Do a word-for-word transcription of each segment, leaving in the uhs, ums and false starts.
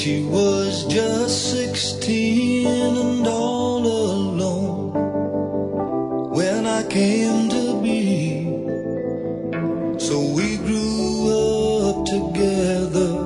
She was just sixteen and all alone when I came to be. So we grew up together,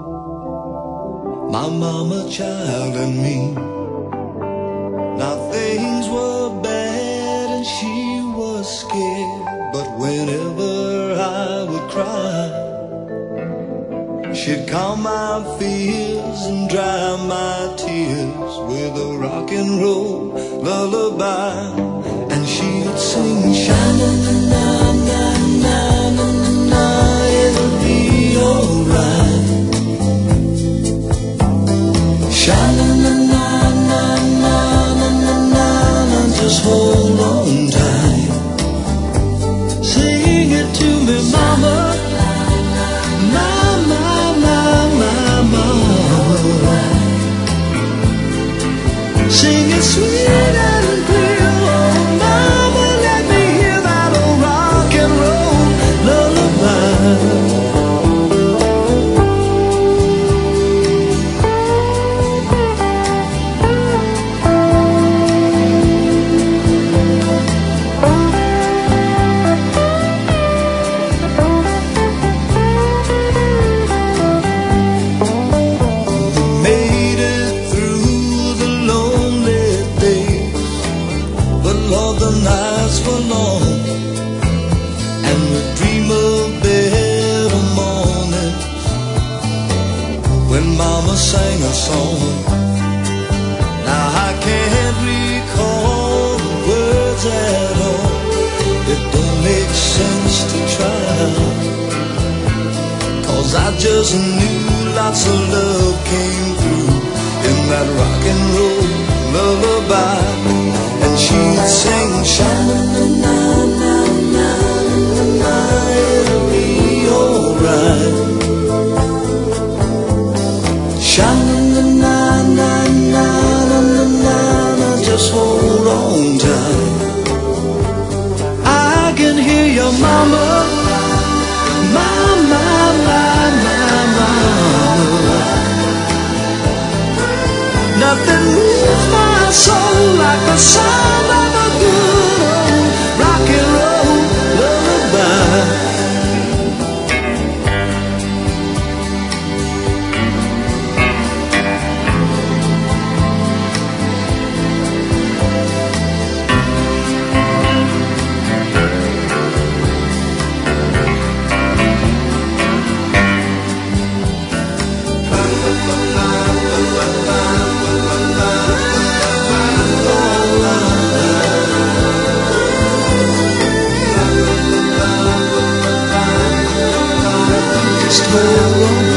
my mama, child, and me. Now things were bad and she was scared, but whenever I would cry, she'd calm my fears and dry my tears with a rock and roll lullaby. And she'd sing, sha-na-na-na-na-na-na-na, it'll be alright. Sha-na-na-na-na-na-na-na, just hold on tight. Sing it to me, mama. Sing it sweet and clear, oh mama, let me hear that old rock and roll lullaby. Made it through the lonely days, but Lord, the nights were long, and we dream of better mornings when mama sang a song. Now I can't recall the words at all, it don't make sense to try, 'cause I just knew lots of love came through in that rock and roll lullaby. And she'd sing, sha-na-na-na-na-na-na, it'll be alright. Sha-na-na-na-na-na-na, just hold on tight. I can hear your mama, mama, mama, mama. Nothing moves my soul like the sound of a good old rock and roll lullaby. Just hold on.